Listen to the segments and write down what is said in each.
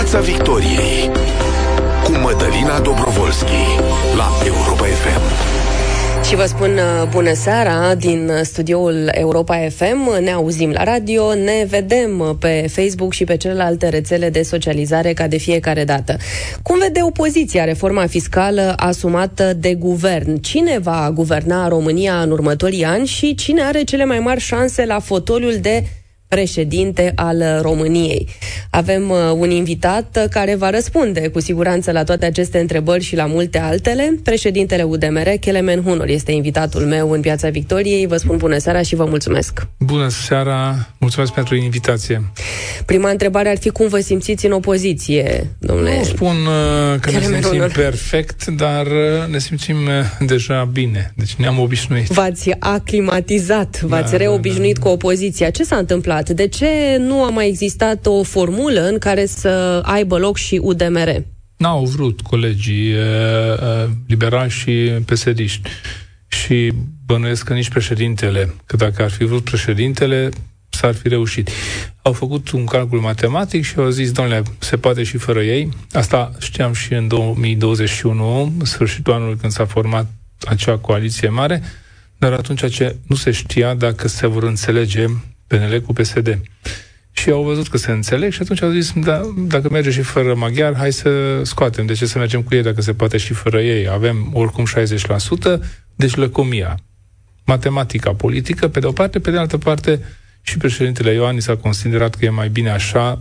Piața Victoriei cu Mădălina Dobrovolski la Europa FM. Și vă spun bună seara din studioul Europa FM. Ne auzim la radio, ne vedem pe Facebook și pe celelalte rețele de socializare ca de fiecare dată. Cum vede opoziția reforma fiscală asumată de guvern? Cine va guverna România în următorii ani și cine are cele mai mari șanse la fotoliul de președinte al României? Avem un invitat care va răspunde cu siguranță la toate aceste întrebări și la multe altele. Președintele UDMR, Kelemen Hunor, este invitatul meu în Piața Victoriei. Vă spun bună seara și vă mulțumesc. Bună seara, mulțumesc pentru invitație. Prima întrebare ar fi: cum vă simțiți în opoziție, domnule? Nu spun că ne simțim Hunor perfect, dar ne simțim deja bine. Deci ne-am obișnuit. V-ați aclimatizat, v-ați reobișnuit cu opoziția. Ce s-a întâmplat? De ce nu a mai existat o formulă în care să aibă loc și UDMR? N-au vrut colegii liberali și PSD-iști. Și bănuiesc că nici președintele, că dacă ar fi vrut președintele, s-ar fi reușit. Au făcut un calcul matematic și au zis: domnule, se poate și fără ei. Asta știam și în 2021, sfârșitul anului, când s-a format acea coaliție mare, dar atunci nu se știa dacă se vor înțelege PNL cu PSD. Și au văzut că se înțeleg și atunci au zis: da, dacă merge și fără maghiar, hai să scoatem. De ce să mergem cu ei dacă se poate și fără ei? Avem oricum 60%, deci lăcomia. Matematica politică, pe de o parte, pe de altă parte, și președintele Iohannis a considerat că e mai bine așa.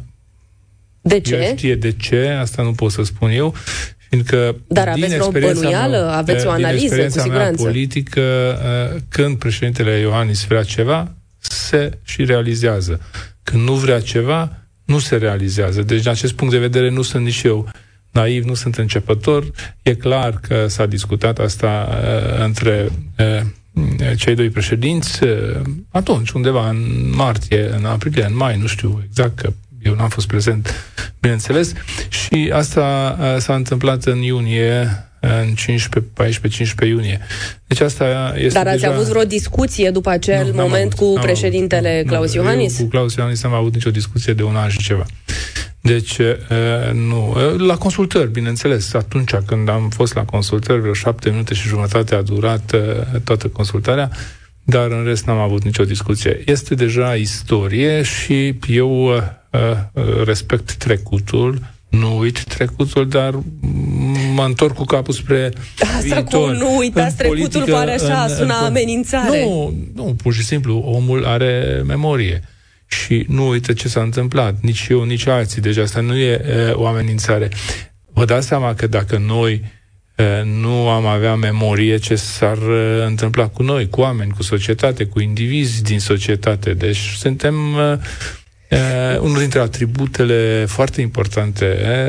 De ce? El știe de ce, asta nu pot să spun eu, fiindcă dar aveți o bănuială, aveți o analiză, cu siguranță. Mea politică, când președintele Iohannis vrea ceva, se și realizează. Când nu vrea ceva, nu se realizează. Deci, din acest punct de vedere, nu sunt nici eu naiv, nu sunt începător. E clar că s-a discutat asta între cei doi președinți atunci, undeva în martie, în aprilie, în mai, nu știu exact, că eu n-am fost prezent, bineînțeles. Și asta s-a întâmplat în iunie, în 14-15 iunie. Deci asta este. Dar ați avut vreo discuție după acel moment cu președintele Claus Iohannis? Eu cu Claus Iohannis n-am avut nicio discuție de un an și ceva. Deci, nu. La consultări, bineînțeles. Atunci când am fost la consultări, vreo 7 minute și jumătate a durat toată consultarea, dar în rest n-am avut nicio discuție. Este deja istorie și eu respect trecutul, nu uit trecutul, dar mă întorc cu capul spre viitor. Cum nu uitați trecutul, pare așa, sună amenințare. Nu, pur și simplu, omul are memorie și nu uită ce s-a întâmplat. Nici eu, nici alții. Deci asta nu e o amenințare. Vă dați seama că dacă noi nu am avea memorie, ce s-ar întâmpla cu noi, cu oameni, cu societate, cu indivizi din societate. Deci suntem unul dintre atributele foarte importante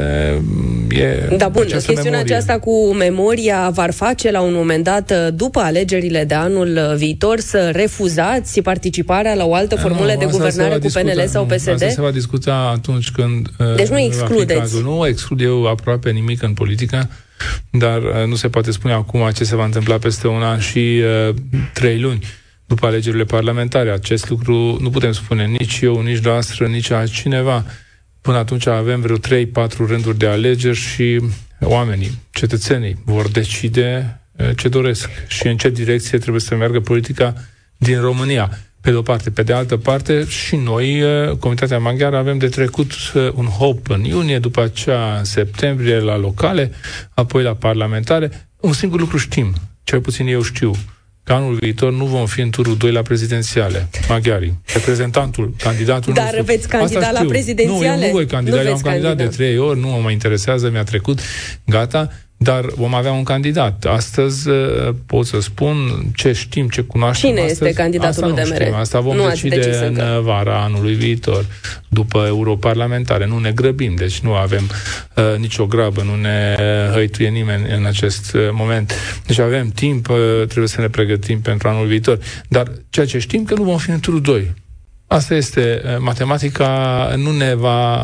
da, bun, chestiunea aceasta cu memoria v-ar face la un moment dat, după alegerile de anul viitor, să refuzați participarea la o altă formulă de guvernare cu PNL sau PSD? Asta se va discuta atunci când deci nu excludeți. Nu exclud eu aproape nimic în politică, dar nu se poate spune acum ce se va întâmpla peste un an și 3 luni după alegerile parlamentare. Acest lucru nu putem spune nici eu, nici noastră, nici altcineva. Până atunci avem vreo 3-4 rânduri de alegeri și oamenii, cetățenii, vor decide ce doresc și în ce direcție trebuie să meargă politica din România. Pe de o parte. Pe de altă parte, și noi, Comunitatea Maghiară, avem de trecut un hop în iunie, după aceea în septembrie la locale, apoi la parlamentare. Un singur lucru știm, cel puțin eu știu, că anul viitor nu vom fi în turul 2 la prezidențiale, maghiarii. Reprezentantul, candidatul Dar nostru. veți candida la prezidențiale? Nu, eu nu voi candida, eu am candidat de 3 ori, nu mă mai interesează, mi-a trecut, gata, dar vom avea un candidat. Astăzi pot să spun ce știm, ce cunoaștem. Cine astăzi. este candidatul UDMR? Asta vom decide în vara anului viitor, după europarlamentare. Nu ne grăbim, deci nu avem nicio grabă, nu ne hăituie nimeni în acest moment. Deci avem timp, trebuie să ne pregătim pentru anul viitor. Dar ceea ce știm, că nu vom fi în turul 2. Asta este, matematica nu ne va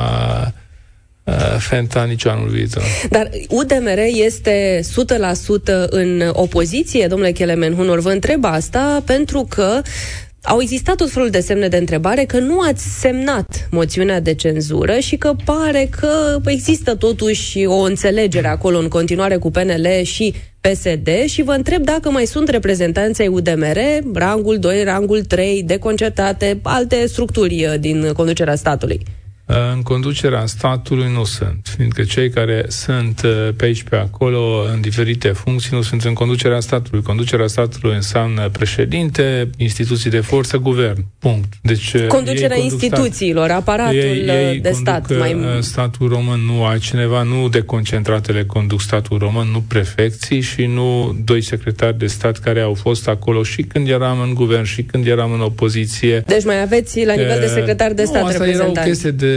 fenta nici anul viitor. Dar UDMR este 100% în opoziție, domnule Kelemen Hunor? Vă întreb asta pentru că Au existat tot felul de semne de întrebare că nu ați semnat moțiunea de cenzură și că pare că există totuși o înțelegere acolo în continuare cu PNL și PSD și vă întreb dacă mai sunt reprezentanți ai UDMR, rangul 2, rangul 3, deconcertate, alte structuri din conducerea statului. În conducerea statului nu sunt, fiindcă cei care sunt pe aici, pe acolo, în diferite funcții, nu sunt în conducerea statului. Conducerea statului înseamnă președinte, instituții de forță, guvern. Punct. Deci, conducerea instituțiilor, aparatul de stat. Statul român, nu altcineva, nu deconcentratele conduc statul român, nu prefecții și nu 2 secretari de stat care au fost acolo și când eram în guvern și când eram în opoziție. Deci mai aveți la nivel de secretar de stat reprezentanți. Asta era o chestie de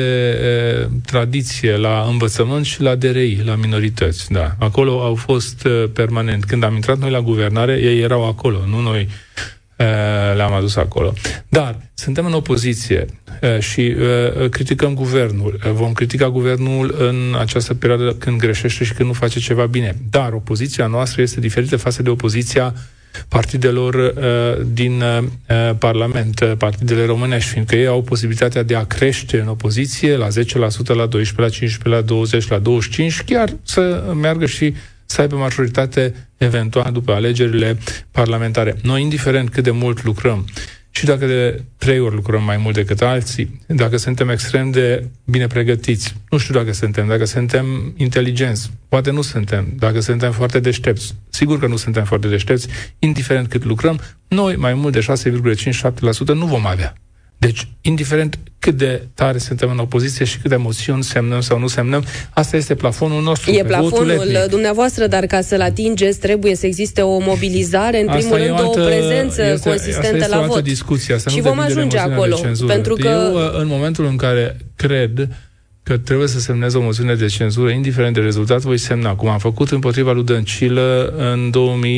tradiție la învățământ și la DRI, la minorități, da. Acolo au fost permanent. Când am intrat noi la guvernare, ei erau acolo, nu noi le-am adus acolo. Dar suntem în opoziție și criticăm guvernul. Vom critica guvernul în această perioadă când greșește și când nu face ceva bine. Dar opoziția noastră este diferită față de opoziția partidelor din Parlament, partidele românești, fiindcă ei au posibilitatea de a crește în opoziție la 10%, la 12%, la 15%, la 20%, la 25%, chiar să meargă și să aibă majoritate eventual după alegerile parlamentare. Noi, indiferent cât de mult lucrăm, și dacă de 3 ori lucrăm mai mult decât alții, dacă suntem extrem de bine pregătiți, nu știu dacă suntem inteligenți, poate nu suntem, dacă suntem foarte deștepți, sigur că nu suntem foarte deștepți, indiferent cât lucrăm, noi mai mult de 6,57% nu vom avea. Deci, indiferent cât de tare suntem în opoziție și cât de moțiuni semnăm sau nu semnăm, asta este plafonul nostru. E plafonul dumneavoastră, dar ca să-l atingeți trebuie să existe o mobilizare, în primul rând o prezență consistentă la vot. Discuție, și vom ajunge acolo. Pentru că eu, în momentul în care cred că trebuie să semnez o moțiune de cenzură, indiferent de rezultat, voi semna, cum am făcut împotriva lui Dăncilă în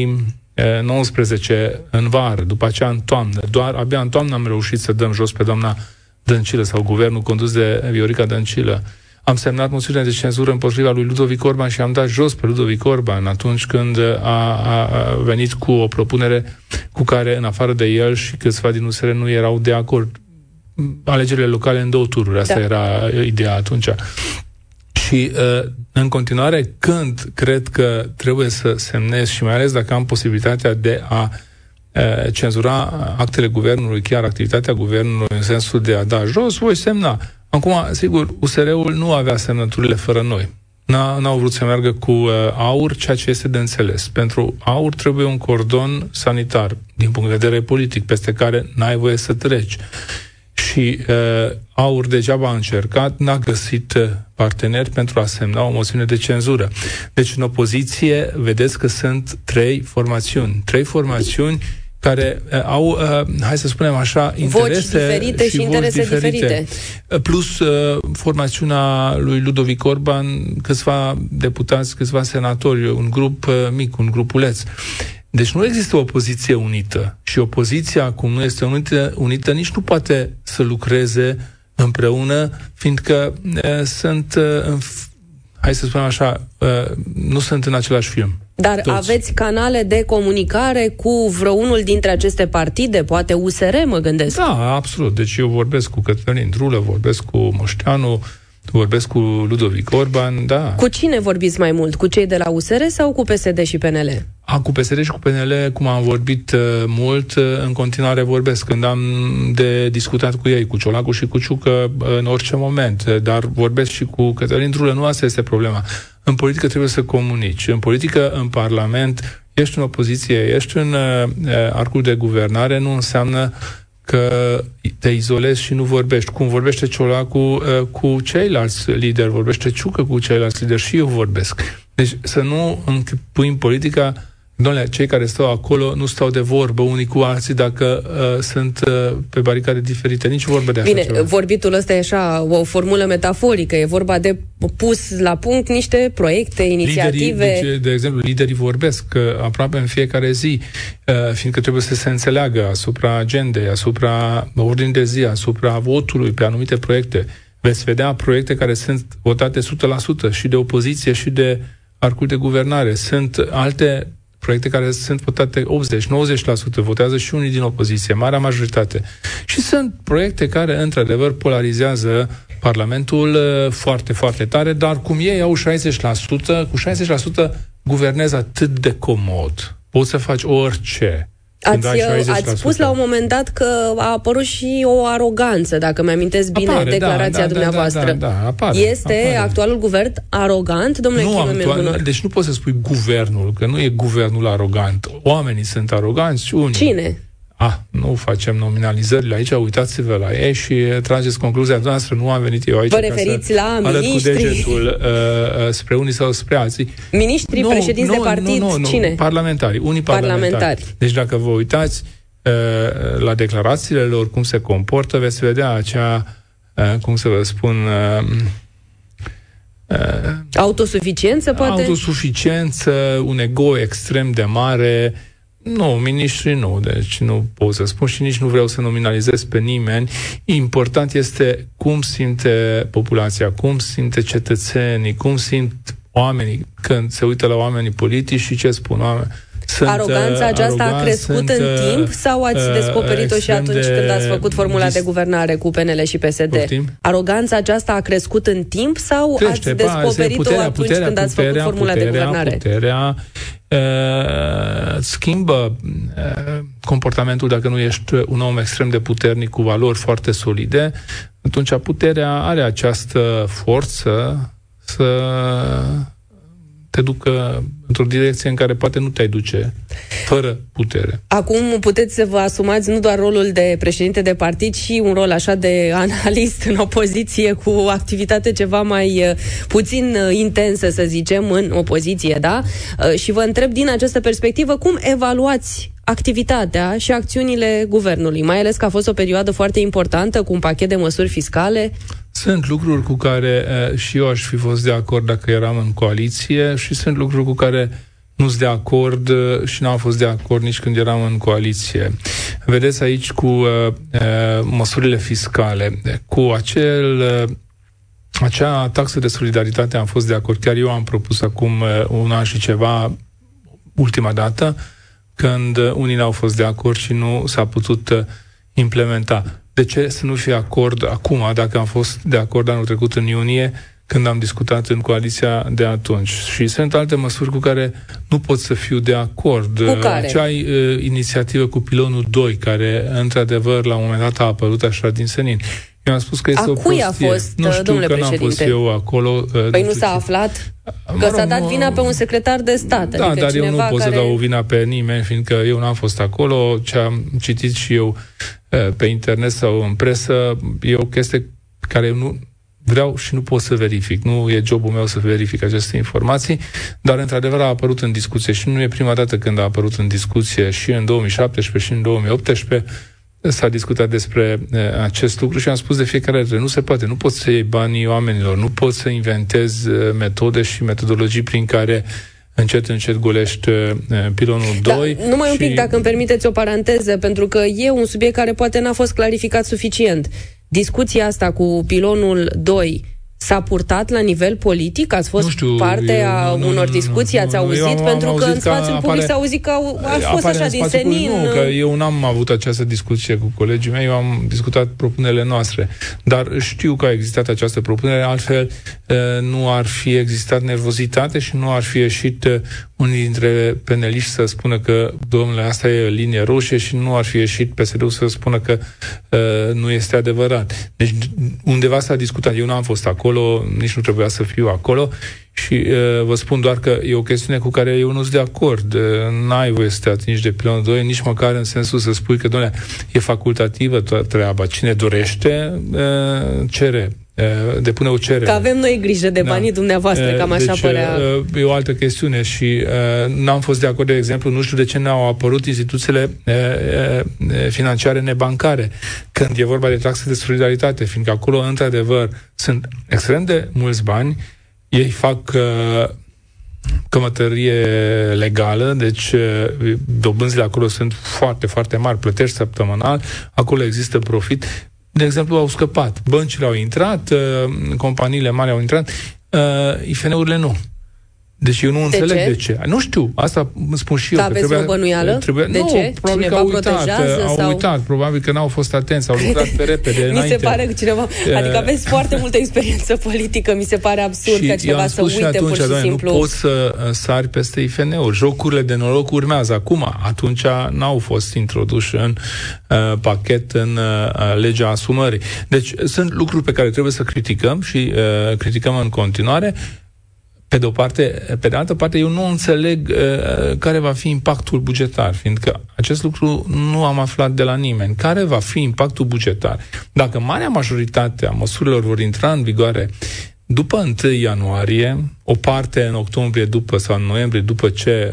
2019, în vară, după aceea în toamnă. Abia în toamnă am reușit să dăm jos pe doamna Dăncilă sau guvernul condus de Viorica Dăncilă. Am semnat moțiunea de cenzură împotriva lui Ludovic Orban și am dat jos pe Ludovic Orban atunci când a venit cu o propunere cu care, în afară de el și câțiva din USR, nu erau de acord. Alegerile locale în 2 tururi, asta era ideea atunci. Și în continuare, când cred că trebuie să semnez și mai ales dacă am posibilitatea de a cenzura actele guvernului, chiar activitatea guvernului în sensul de a da jos, voi semna. Acum, sigur, USR-ul nu avea semnăturile fără noi. N-au vrut să meargă cu AUR, ceea ce este de înțeles. Pentru AUR trebuie un cordon sanitar, din punct de vedere politic, peste care n-ai voie să treci. Și AUR degeaba a încercat, n-a găsit parteneri pentru a semna o moțiune de cenzură. Deci, în opoziție, vedeți că sunt 3 formațiuni. 3 formațiuni care au, hai să spunem așa, interese diferite și interese diferite. Plus formațiunea lui Ludovic Orban, câțiva deputați, câțiva senatori, un grup mic, un grupuleț. Deci nu există o opoziție unită. Și opoziția, cum nu este unită, nici nu poate să lucreze împreună, fiindcă sunt, hai să spunem așa, nu sunt în același film. Dar toți. Aveți canale de comunicare cu vreunul dintre aceste partide? Poate USR, mă gândesc. Da, absolut. Deci eu vorbesc cu Cătălin Drulă, vorbesc cu Moșteanu, vorbesc cu Ludovic Orban, da. Cu cine vorbiți mai mult? Cu cei de la USR sau cu PSD și PNL? Cu PSD și cu PNL, cum am vorbit mult, în continuare vorbesc. Când am de discutat cu ei, cu Ciolacu și cu Ciucă, în orice moment, dar vorbesc și cu Cătălin Drulă, nu asta este problema. În politică trebuie să comunici. În politică, în Parlament, ești în opoziție, ești în arcul de guvernare, nu înseamnă că te izolezi și nu vorbești. Cum vorbește Ciolacu cu ceilalți lideri, vorbește Ciucă cu ceilalți lideri și eu vorbesc. Deci să nu pui în politica, doamne, cei care stau acolo nu stau de vorbă unii cu alții dacă sunt pe baricade diferite. Nici vorbă de așa ceva. Bine, vorbitul ăsta e așa o formulă metaforică. E vorba de pus la punct niște proiecte, inițiative. De exemplu, liderii vorbesc aproape în fiecare zi, fiindcă trebuie să se înțeleagă asupra agendei, asupra ordinii de zi, asupra votului pe anumite proiecte. Veți vedea proiecte care sunt votate 100% și de opoziție și de arcul de guvernare. Sunt alte proiecte care sunt votate 80-90%, votează și unii din opoziție, marea majoritate. Și sunt proiecte care, într-adevăr, polarizează Parlamentul foarte, foarte tare, dar cum ei au 60%, cu 60% guvernezi atât de comod. Poți să faci orice. Ați spus la un moment dat că a apărut și o aroganță, dacă mi-amintesc bine declarația dumneavoastră. Apare. Actualul guvern arogant, domnule Chivu? Deci nu poți să spui guvernul, că nu e guvernul arogant. Oamenii sunt aroganți. Unii. Cine? Nu facem nominalizările aici, uitați-vă la ei și trageți concluzia noastră, nu am venit eu aici. Vă referiți la miniștri? Arăt cu degetul spre unii sau spre alții. Miniștri, președinți de partid, cine? Parlamentari, unii parlamentari. Deci dacă vă uitați la declarațiile lor, cum se comportă, veți vedea acea, cum să vă spun... autosuficiență, poate? Autosuficiență, un ego extrem de mare. Nu, miniștrii nu, deci nu pot să spun și nici nu vreau să nominalizez pe nimeni. Important este cum simte populația, cum simte cetățenii, cum simt oamenii când se uită la oamenii politici și ce spun oamenii. Aroganța aceasta a crescut în timp sau ați descoperit-o și atunci când ați făcut formula de guvernare cu PNL și PSD? Aroganța aceasta a crescut în timp sau ați descoperit-o atunci când ați făcut formula de guvernare? Puterea schimbă comportamentul. Dacă nu ești un om extrem de puternic cu valori foarte solide, atunci puterea are această forță să te ducă într-o direcție în care poate nu te-ai duce fără putere. Acum puteți să vă asumați nu doar rolul de președinte de partid, și un rol așa de analist în opoziție, cu activitate ceva mai puțin intensă, să zicem, în opoziție, da? Și vă întreb din această perspectivă, cum evaluați activitatea și acțiunile guvernului, mai ales că a fost o perioadă foarte importantă, cu un pachet de măsuri fiscale? Sunt lucruri cu care și eu aș fi fost de acord dacă eram în coaliție și sunt lucruri cu care nu sunt de acord și n-am fost de acord nici când eram în coaliție. Vedeți aici cu măsurile fiscale, cu acea taxă de solidaritate am fost de acord. Chiar eu am propus acum un an și ceva, ultima dată, când unii n-au fost de acord și nu s-a putut implementa. De ce să nu fie acord acum, dacă am fost de acord anul trecut în iunie, când am discutat în coaliția de atunci? Și sunt alte măsuri cu care nu pot să fiu de acord. Cu care? Acea inițiativă cu pilonul 2, care, într-adevăr, la un moment dat a apărut așa din senin. Eu am spus că este o prostie. A cui a fost, nu știu, domnule că președinte? n-am fost eu acolo. Păi nu s-a aflat? Că s-a dat vina pe un secretar de stat. Da, adică dar eu nu pot să dau vina pe nimeni, fiindcă eu n-am fost acolo. Ce am citit și eu pe internet sau în presă e o chestie care eu nu vreau și nu pot să verific. Nu e jobul meu să verific aceste informații, dar într-adevăr a apărut în discuție și nu e prima dată când a apărut în discuție, și în 2017 și în 2018 s-a discutat despre acest lucru și am spus de fiecare dată, nu se poate, nu poți să iei banii oamenilor, nu poți să inventezi metode și metodologii prin care încet golești pilonul 2. Numai un pic, dacă îmi permiteți o paranteză, pentru că e un subiect care poate n-a fost clarificat suficient. Discuția asta cu pilonul 2 s-a purtat la nivel politic? Ați fost parte a unor discuții? Ați auzit? Pentru că în spațiul public s-a auzit că a fost așa din senin. Nu, că eu n-am avut această discuție cu colegii mei, eu am discutat propunerile noastre. Dar știu că a existat această propunere, altfel nu ar fi existat nervozitate și nu ar fi ieșit unii dintre peneliști să spună că, domnule, asta e linie roșie, și nu ar fi ieșit PSD-ul să spună că nu este adevărat. Deci undeva s-a discutat. Eu n-am fost acolo, nici nu trebuia să fiu acolo și vă spun doar că e o chestiune cu care eu nu sunt de acord. N-ai voie să te atingi de pilonul 2, nici măcar în sensul să spui că, domnule, e facultativă toată treaba. Cine dorește, cere. Depune o cerere. Că avem noi grijă de banii dumneavoastră, cam așa părea. E o altă chestiune și n-am fost de acord, de exemplu, nu știu de ce n-au apărut instituțiile financiare nebancare când e vorba de taxe de solidaritate, fiindcă acolo, într-adevăr, sunt extrem de mulți bani, ei fac cămătărie legală, deci dobânzile acolo sunt foarte, foarte mari, plătești săptămânal, acolo există profit. De exemplu, au scăpat. Băncile au intrat, companiile mari au intrat, IFN-urile nu. Deci eu nu înțeleg de ce. Nu știu, asta îmi spun și eu. Dar aveți o bănuială? De ce? Probabil cineva că au uitat, probabil că n-au fost atenți, au lucrat pe repede înainte. Mi se pare că cineva, adică aveți foarte multă experiență politică, mi se pare absurd ca cineva să uite atunci, pur și simplu. Nu poți să sari peste IFN-uri. Jocurile de noroc urmează acum. Atunci n-au fost introduși în pachet în legea asumării. Deci sunt lucruri pe care trebuie să criticăm și criticăm în continuare. Pe de o parte, pe de altă parte, eu nu înțeleg care va fi impactul bugetar, fiindcă acest lucru nu am aflat de la nimeni. Care va fi impactul bugetar? Dacă marea majoritate a măsurilor vor intra în vigoare după 1 ianuarie, o parte în octombrie sau în noiembrie, după ce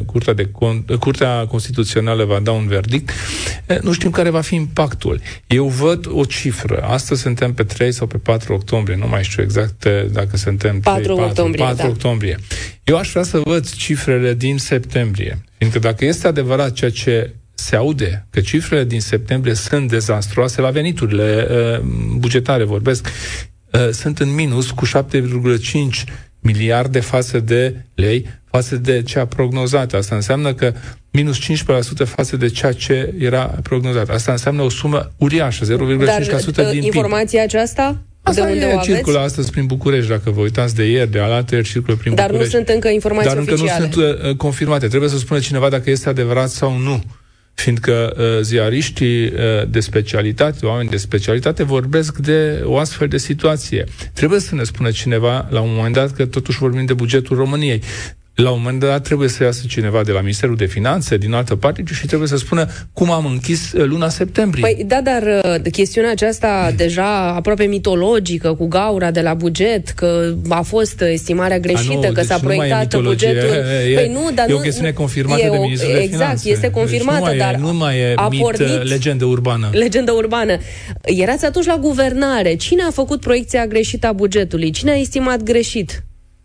Curtea Constituțională va da un verdict, nu știm care va fi impactul. Eu văd o cifră. Astăzi suntem pe 3 sau pe 4 octombrie, nu mai știu exact dacă suntem 4 octombrie. Eu aș vrea să văd cifrele din septembrie, fiindcă dacă este adevărat ceea ce se aude, că cifrele din septembrie sunt dezastruoase la veniturile bugetare, vorbesc, sunt în minus cu 7,5 miliarde față de lei, față de cea prognozată. Asta înseamnă că minus 15% față de ceea ce era prognozat. Asta înseamnă o sumă uriașă, 0,5% din PIB. Informația aceasta? Asta circulă astăzi prin București, dacă vă uitați de ieri, de alaltăieri circulă prin București. Dar nu sunt încă informații oficiale. Dar încă nu sunt confirmate. Trebuie să spună cineva dacă este adevărat sau nu. Fiindcă ziariștii de specialitate, oameni de specialitate, vorbesc de o astfel de situație. Trebuie să ne spună cineva, la un moment dat, că totuși vorbim de bugetul României. La un moment dat trebuie să iasă cineva de la Ministerul de Finanțe, din altă parte, și trebuie să spună cum am închis luna septembrie. Păi da, dar chestiunea aceasta deja aproape mitologică, cu gaura de la buget, că a fost estimarea greșită, că s-a proiectat bugetul. Păi nu, dar e o chestiune confirmată de Ministrul de Finanțe. Exact, este confirmată, deci dar nu mai e legendă urbană. Legendă urbană. Erați atunci la guvernare. Cine a făcut proiecția greșită a bugetului? Cine a estimat greșit?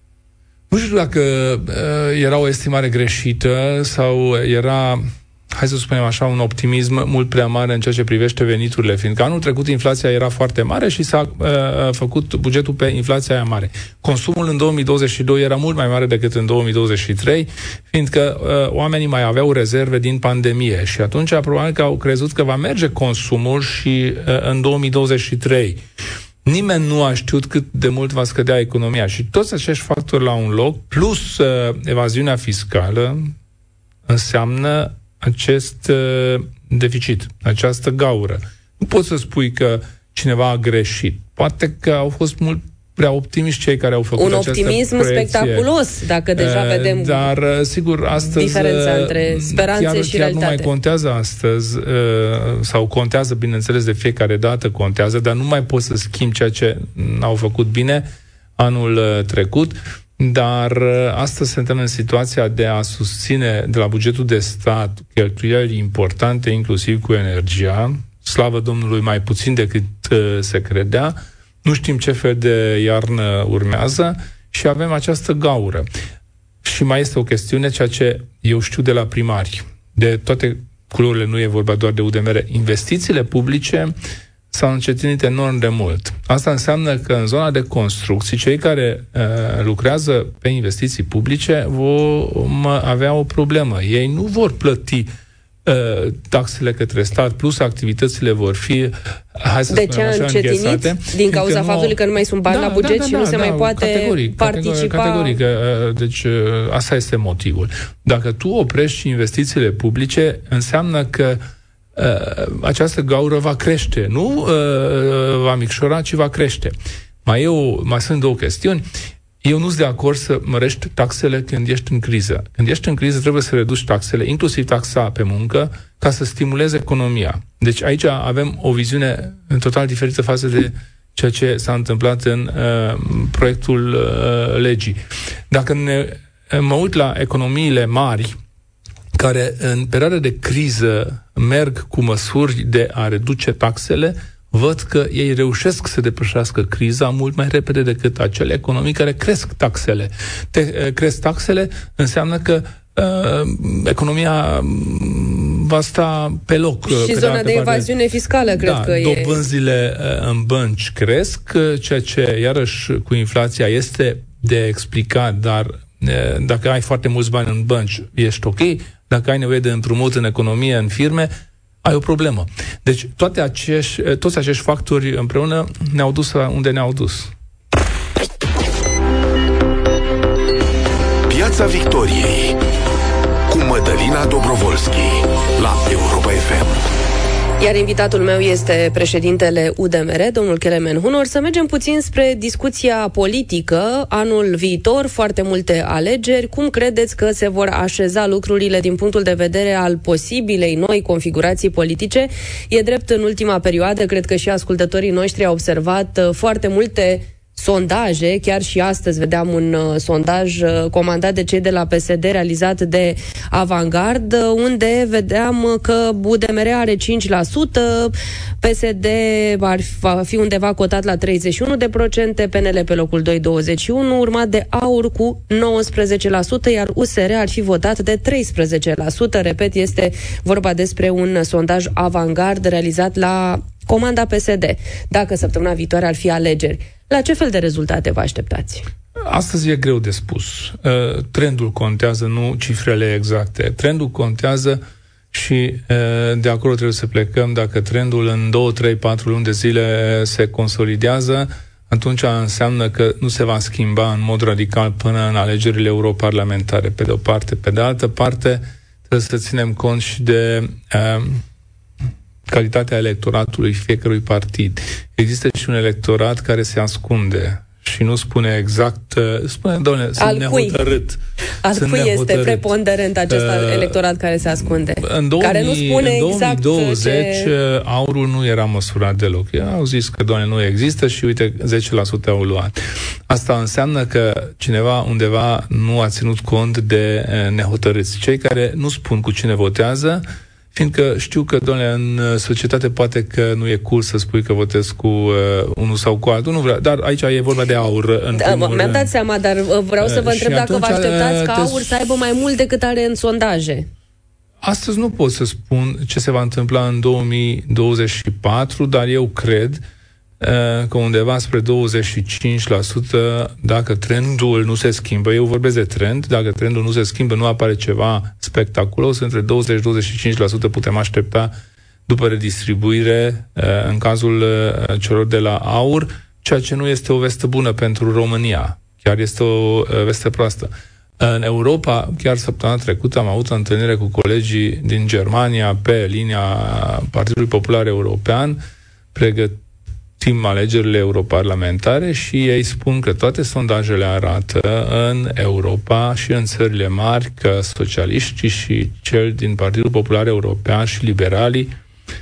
Nu știu dacă era o estimare greșită sau era, hai să spunem așa, un optimism mult prea mare în ceea ce privește veniturile, fiindcă anul trecut inflația era foarte mare și s-a făcut bugetul pe inflația aia mare. Consumul în 2022 era mult mai mare decât în 2023, fiindcă oamenii mai aveau rezerve din pandemie și atunci probabil că au crezut că va merge consumul și în 2023. Nimeni nu a știut cât de mult va scădea economia și toți acești factori la un loc, plus evaziunea fiscală, înseamnă acest deficit, această gaură. Nu poți să spui că cineva a greșit. Poate că au fost mult prea optimiști cei care au făcut un această optimism proiecție. Spectaculos, dacă deja vedem dar, sigur, astăzi diferența între speranțe și realitate. Nu mai contează astăzi, sau contează, bineînțeles, de fiecare dată contează, dar nu mai poți să schimbi ceea ce au făcut bine anul trecut, dar astăzi suntem în situația de a susține de la bugetul de stat cheltuieli importante, inclusiv cu energia, slavă Domnului, mai puțin decât se credea. Nu știm ce fel de iarnă urmează și avem această gaură. Și mai este o chestiune, ceea ce eu știu de la primari, de toate culorile, nu e vorba doar de UDMR, investițiile publice s-au încetinit enorm de mult. Asta înseamnă că în zona de construcții, cei care lucrează pe investiții publice vor avea o problemă. Ei nu vor plăti taxele către stat, plus activitățile vor fi, hai să spunem așa, înghețate. Din cauza faptului că nu mai sunt bani la buget și nu se mai poate participa? Categoric. Deci asta este motivul. Dacă tu oprești investițiile publice, înseamnă că această gaură va crește. Nu va micșora, ci va crește. Mai sunt două chestiuni. Eu nu sunt de acord să mărești taxele când ești în criză. Când ești în criză trebuie să reduci taxele, inclusiv taxa pe muncă, ca să stimulezi economia. Deci aici avem o viziune total diferită față de ceea ce s-a întâmplat în proiectul legii. Dacă mă uit la economiile mari, care în perioada de criză merg cu măsuri de a reduce taxele, văd că ei reușesc să depășească criza mult mai repede decât acele economii care cresc taxele. Cresc taxele înseamnă că economia va sta pe loc. Și zona de evaziune fiscală, cred că e. Dobânzile în bănci cresc, ceea ce, iarăși, cu inflația este de explicat, dar Dacă ai foarte mulți bani în bănci, ești ok. Dacă ai nevoie de împrumut în economie, în firme, ai o problemă. Deci toți acești factori împreună ne-au dus unde ne-au dus. Piața Victoriei cu Mădălina Dobrovolski la Europa FM. Iar invitatul meu este președintele UDMR, domnul Kelemen Hunor. Să mergem puțin spre discuția politică. Anul viitor, foarte multe alegeri. Cum credeți că se vor așeza lucrurile din punctul de vedere al posibilei noi configurații politice? E drept, în ultima perioadă, cred că și ascultătorii noștri au observat foarte multe sondaje, chiar și astăzi vedeam un sondaj comandat de cei de la PSD, realizat de Avangard, unde vedeam că UDMR are 5%, PSD va fi undeva cotat la 31%, PNL pe locul 2, 21%, urmat de AUR cu 19%, iar USR ar fi votat de 13%. Repet, este vorba despre un sondaj Avangard realizat la comanda PSD. Dacă săptămâna viitoare ar fi alegeri, la ce fel de rezultate vă așteptați? Astăzi e greu de spus. Trendul contează, nu cifrele exacte. Trendul contează și de acolo trebuie să plecăm. Dacă trendul în 2, 3, 4 luni de zile se consolidează, atunci înseamnă că nu se va schimba în mod radical până în alegerile europarlamentare, pe de o parte. Pe de altă parte, trebuie să ținem cont și de calitatea electoratului fiecărui partid. Există și un electorat care se ascunde și nu spune exact, spune, doamne, sunt nehotărât. Al cui este preponderent acest electorat care se ascunde? Care nu spune exact 2020 aurul nu era măsurat deloc. Au zis că, doamne, nu există și uite, 10% au luat. Asta înseamnă că cineva undeva nu a ținut cont de nehotărâți. Cei care nu spun cu cine votează, fiindcă știu că, doamne, în societate poate că nu e cool să spui că votezi cu unul sau cu altul, nu vreau, dar aici e vorba de AUR. Mi-am dat seama, dar vreau să vă întreb dacă vă așteptați ca AUR să aibă mai mult decât are în sondaje. Astăzi nu pot să spun ce se va întâmpla în 2024, dar eu cred că undeva spre 25%, dacă trendul nu se schimbă, eu vorbesc de trend, dacă trendul nu se schimbă, nu apare ceva spectaculos, între 20-25% putem aștepta după redistribuire în cazul celor de la AUR, ceea ce nu este o veste bună pentru România, chiar este o veste proastă. În Europa, chiar săptămâna trecută, am avut o întâlnire cu colegii din Germania pe linia Partidului Popular European, pregătind alegerile europarlamentare și ei spun că toate sondajele arată în Europa și în țările mari că socialiștii și cel din Partidul Popular European și liberalii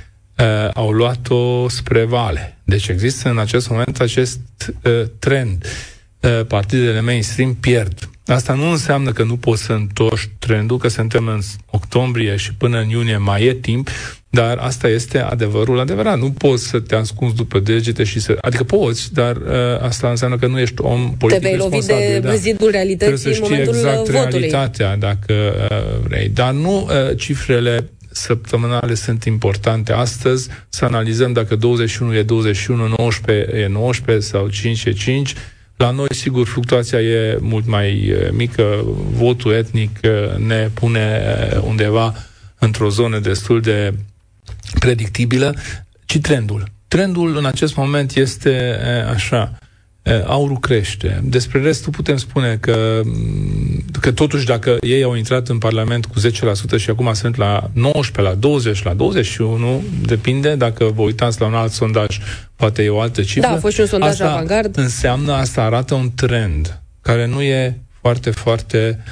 au luat-o spre vale. Deci există în acest moment acest trend. Partidele mainstream pierd. Asta nu înseamnă că nu poți să întorci trendul, că suntem în octombrie și până în iunie mai e timp, dar asta este adevărul adevărat. Nu poți să te ascunzi după degete și să... Adică poți, dar asta înseamnă că nu ești om politic responsabil. Te vei lovi de zidul realității în momentul exact votului. Realitatea, dacă vrei. Dar nu cifrele săptămânale sunt importante astăzi, să analizăm dacă 21 e 21, 19 e 19 sau 5 e 5. La noi, sigur, fluctuația e mult mai mică, votul etnic ne pune undeva într-o zonă destul de predictibilă, ci trendul. Trendul în acest moment este așa, aurul crește. Despre restul putem spune că totuși dacă ei au intrat în Parlament cu 10% și acum sunt la 19, la 20, la 21, depinde, dacă vă uitați la un alt sondaj, poate e o altă cifră. Da, a fost și un sondaj Avangard. Asta arată un trend care nu e foarte, foarte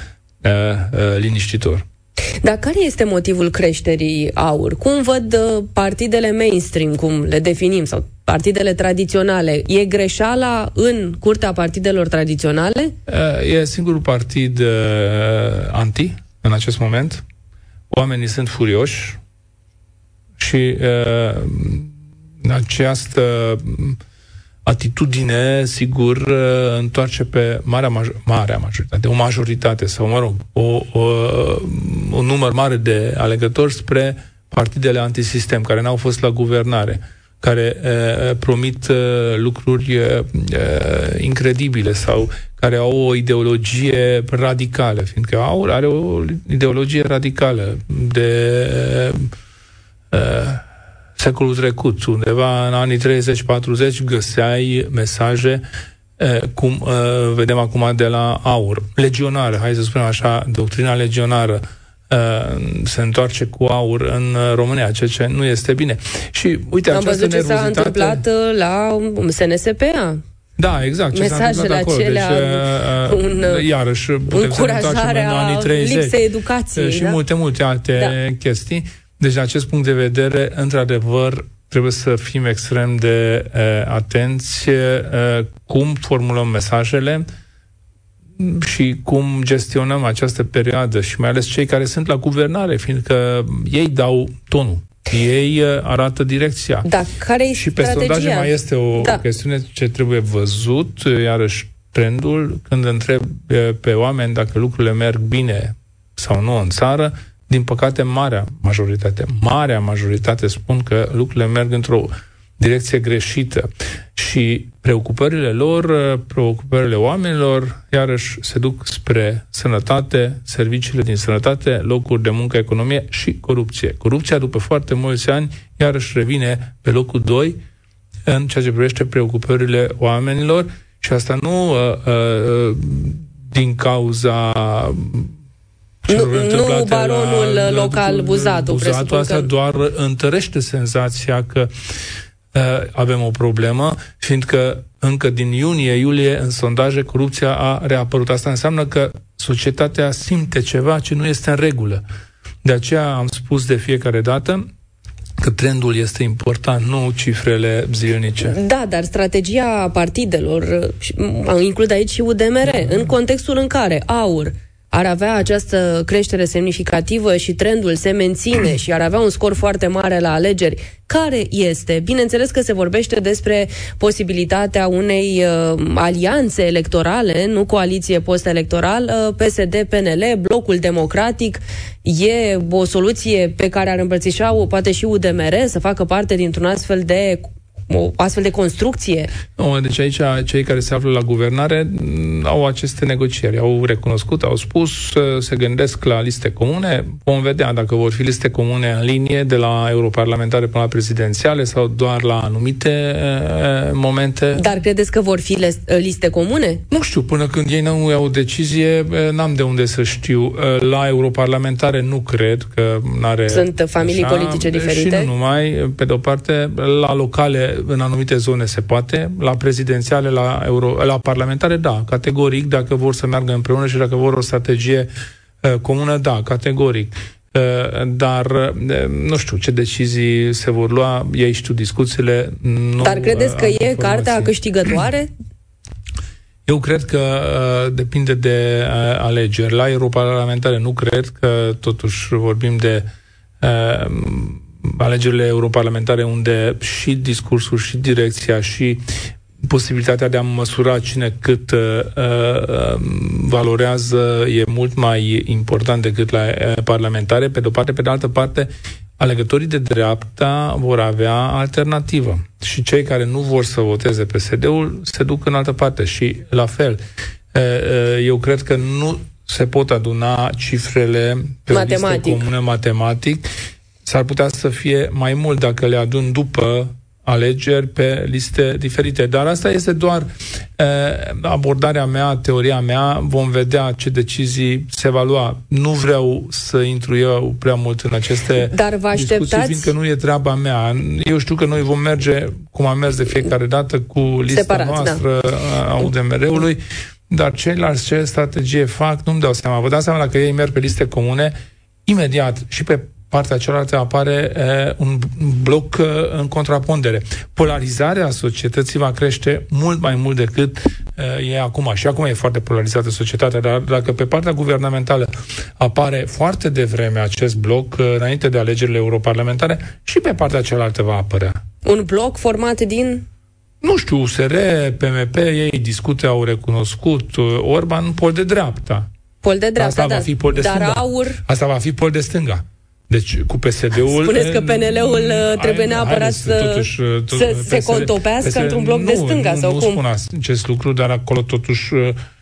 liniștitor. Dar care este motivul creșterii AUR? Cum văd partidele mainstream, cum le definim, sau partidele tradiționale? E greșeala în curtea partidelor tradiționale? E singurul partid anti în acest moment. Oamenii sunt furioși și această atitudine, sigur, întoarce pe marea majoritate, o majoritate sau, mă rog, un număr mare de alegători spre partidele antisistem, care n-au fost la guvernare. care promit lucruri incredibile sau care au o ideologie radicală, fiindcă AUR are o ideologie radicală de secolul trecut. Undeva în anii 30-40 găseai mesaje cum vedem acum de la AUR. Legionară, hai să spunem așa, doctrina legionară se întoarce cu AUR în România, ceea ce nu este bine. Și uite, am văzut ce s-a întâmplat la SNSPA. Da, exact. Ce mesajele acelea, iarăși, încurajarea lipsei educației. Și multe alte chestii. Deci, din acest punct de vedere, într-adevăr, trebuie să fim extrem de atenți cum formulăm mesajele și cum gestionăm această perioadă și mai ales cei care sunt la guvernare, fiindcă ei dau tonul. Ei arată direcția. Da, care-i și pe strategia? sondaje mai este o chestiune ce trebuie văzut, iarăși trendul, când întreb pe oameni dacă lucrurile merg bine sau nu în țară, din păcate marea majoritate spun că lucrurile merg într-o direcție greșită și preocupările lor, preocupările oamenilor, iarăși se duc spre sănătate, serviciile din sănătate, locuri de muncă, economie și corupție. Corupția, după foarte mulți ani, iarăși revine pe locul 2 în ceea ce privește preocupările oamenilor și asta nu din cauza nu baronul local Buzatu, presupun asta că doar întărește senzația că avem o problemă, fiindcă încă din iunie-iulie în sondaje corupția a reapărut. Asta înseamnă că societatea simte ceva ce nu este în regulă. De aceea am spus de fiecare dată că trendul este important, nu cifrele zilnice. Da, dar strategia partidelor, includ aici și UDMR, în contextul în care AUR ar avea această creștere semnificativă și trendul se menține și ar avea un scor foarte mare la alegeri, care este? Bineînțeles că se vorbește despre posibilitatea unei alianțe electorale, nu coaliție post-electoral, PSD-PNL, Blocul Democratic. E o soluție pe care ar îmbrățișa poate și UDMR să facă parte dintr-un astfel de o astfel de construcție? Deci aici cei care se află la guvernare au aceste negocieri, au recunoscut, au spus, se gândesc la liste comune, vom vedea dacă vor fi liste comune în linie de la europarlamentare până la prezidențiale sau doar la anumite momente. Dar credeți că vor fi liste comune? Nu știu, până când ei nu iau o decizie, n-am de unde să știu. La europarlamentare nu cred că n-are... Sunt familii politice diferite? Și nu numai, pe de o parte, la locale în anumite zone se poate, la prezidențiale, la parlamentare, da, categoric, dacă vor să meargă împreună și dacă vor o strategie comună, da, categoric. Dar nu știu ce decizii se vor lua, ei știu discuțiile. Dar credeți că e cartea câștigătoare? Eu cred că depinde de alegeri. La europarlamentare nu cred, că totuși vorbim de alegerile europarlamentare unde și discursul, și direcția, și posibilitatea de a măsura cine cât valorează e mult mai important decât la parlamentare, pe de o parte. Pe de altă parte, alegătorii de dreapta vor avea alternativă și cei care nu vor să voteze PSD-ul se duc în altă parte și la fel. Eu cred că nu se pot aduna cifrele pe o listă comună matematic. S-ar putea să fie mai mult dacă le adun după alegeri pe liste diferite. Dar asta este doar abordarea mea, teoria mea. Vom vedea ce decizii se va lua. Nu vreau să intru eu prea mult în aceste discuții, fiindcă nu e treaba mea. Eu știu că noi vom merge, cum am mers de fiecare dată, cu lista separați, noastră a UDMR-ului, dar ceilalți ce strategie fac, nu-mi dau seama. Vă dați seama, dacă ei merg pe liste comune, imediat și pe partea cealaltă apare un bloc în contrapondere. Polarizarea societății va crește mult mai mult decât e acum. Și acum e foarte polarizată societatea, dar dacă pe partea guvernamentală apare foarte devreme acest bloc, înainte de alegerile europarlamentare, și pe partea cealaltă va apărea. Un bloc format din... Nu știu, USR, PMP, ei discute, au recunoscut, Orban, pol de dreapta. Pol de dreapta, asta va fi pol de stânga. AUR... Asta va fi pol de stânga. Deci, cu PSD-ul... Spuneți că PNL-ul trebuie neapărat să se contopească într-un bloc de stânga, sau cum? Nu spun acest lucru, dar acolo totuși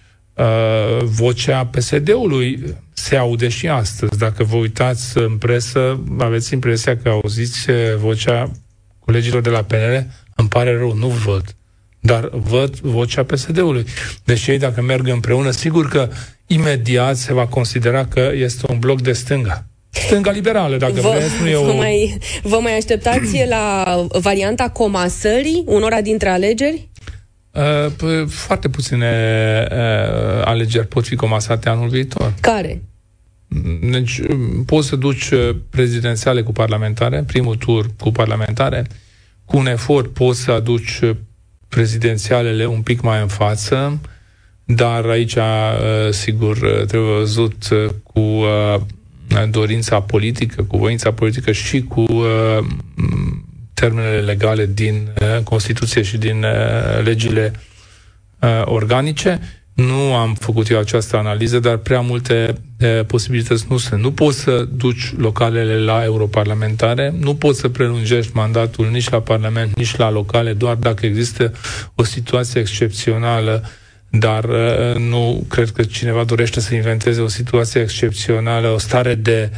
vocea PSD-ului se aude și astăzi. Dacă vă uitați în presă, aveți impresia că auziți vocea colegilor de la PNL. Îmi pare rău, nu văd. Dar văd vocea PSD-ului. Deci ei, dacă merg împreună, sigur că imediat se va considera că este un bloc de stânga. Stânga liberală, dacă vreți, nu e o... Vă mai așteptați la varianta comasării unora dintre alegeri? Foarte puține alegeri pot fi comasate anul viitor. Care? Deci poți să duci prezidențiale cu parlamentare, primul tur cu parlamentare, cu un efort poți să aduci prezidențialele un pic mai în față, dar aici, sigur, trebuie văzut cu dorința politică, cu voința politică și cu termenele legale din Constituție și din legile organice. Nu am făcut eu această analiză, dar prea multe posibilități nu sunt. Nu poți să duci localele la europarlamentare, nu poți să prelungești mandatul nici la Parlament, nici la locale, doar dacă există o situație excepțională, dar nu cred că cineva dorește să inventeze o situație excepțională, o stare de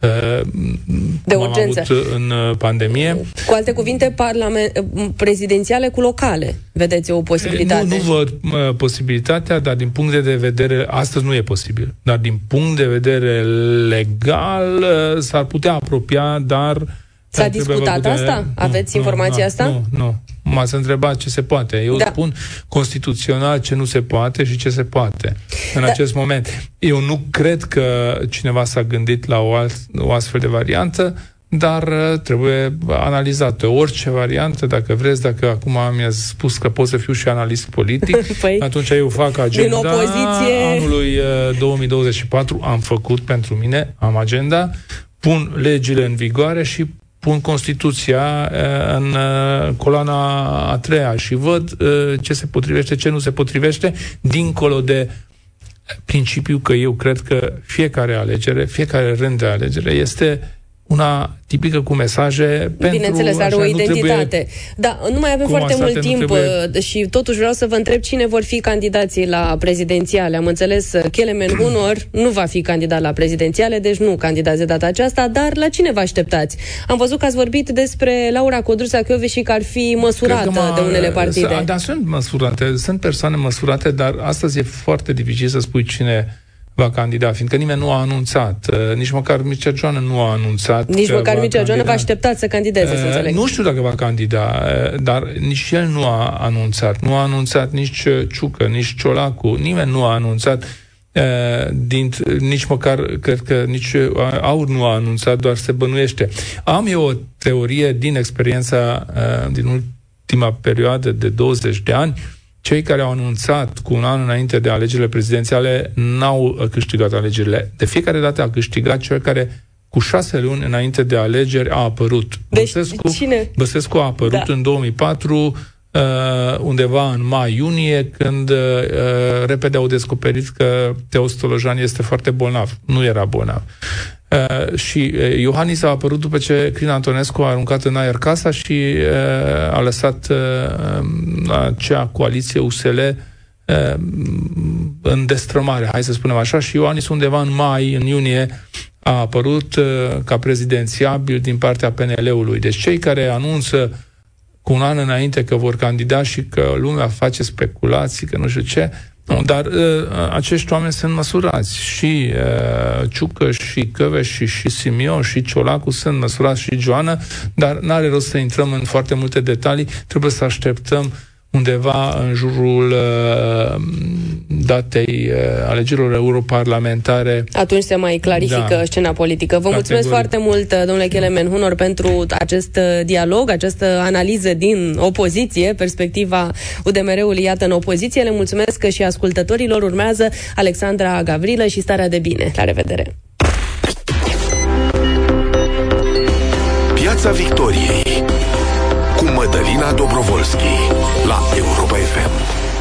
urgență am avut în pandemie. Cu alte cuvinte, prezidențiale cu locale. Vedeți o posibilitate? Nu văd posibilitatea, dar din punct de vedere, astăzi nu e posibil, dar din punct de vedere legal s-ar putea apropia, dar... S-a discutat asta? Aveți informația asta? Nu. M-ați întrebat ce se poate. Eu spun constituțional ce nu se poate și ce se poate în acest moment. Eu nu cred că cineva s-a gândit la o astfel de variantă, dar trebuie analizată. Orice variantă, dacă vreți, dacă acum mi-ați spus că pot să fiu și analist politic, atunci eu fac agenda anului 2024, am făcut pentru mine, am agenda, pun legile în vigoare și pun Constituția în coloana a treia și văd ce se potrivește, ce nu se potrivește, dincolo de principiul că eu cred că fiecare alegere, fiecare rând de alegere este una tipică cu mesaje pentru... Bineînțeles, are o identitate. Da, nu mai avem foarte mult timp și totuși vreau să vă întreb cine vor fi candidații la prezidențiale. Am înțeles că Kelemen Hunor nu va fi candidat la prezidențiale, deci nu candidați de data aceasta, dar la cine vă așteptați? Am văzut că ați vorbit despre Laura Codruța-Kövesi și că ar fi măsurată de unele partide. Da, sunt măsurate, sunt persoane măsurate, dar astăzi e foarte dificil să spui cine va candida, fiindcă nimeni nu a anunțat. Nici măcar Mircea Joană nu a anunțat. Nici măcar Mircea Joană va aștepta să candideze, să înțeleg. Nu știu dacă va candida, dar nici el nu a anunțat. Nu a anunțat nici Ciucă, nici Ciolacu. Nimeni nu a anunțat. Nici măcar, cred că nici Aur nu a anunțat, doar se bănuiește. Am eu o teorie din experiența din ultima perioadă de 20 de ani. Cei care au anunțat cu un an înainte de alegerile prezidențiale n-au câștigat alegerile. De fiecare dată a câștigat cel care cu 6 luni înainte de alegeri a apărut. Băsescu a apărut în 2004, undeva în mai-iunie, când repede au descoperit că Teostolojan este foarte bolnav. Nu era bolnav. Și Iohannis a apărut după ce Crin Antonescu a aruncat în aer casa și a lăsat acea coaliție USL în destrămare, hai să spunem așa, și Iohannis undeva în mai, în iunie, a apărut ca prezidențiabil din partea PNL-ului. Deci cei care anunță cu un an înainte că vor candida și că lumea face speculații, că nu știu ce, dar acești oameni sunt măsurați. Și Ciucă, și Kövesi, și Simion, și Ciolacu sunt măsurați, și Joană, dar n-are rost să intrăm în foarte multe detalii. Trebuie să așteptăm undeva în jurul datei alegerilor europarlamentare. Atunci se mai clarifică scena politică. Vă mulțumesc foarte mult, domnule Kelemen Hunor, pentru acest dialog, această analiză din opoziție, perspectiva UDMR-ului, iată, în opoziție. Le mulțumesc și ascultătorilor. Urmează Alexandra Gavrilă și Starea de Bine. La revedere! Piața Victoriei cu Mădălina Dobrovolski la Europa FM.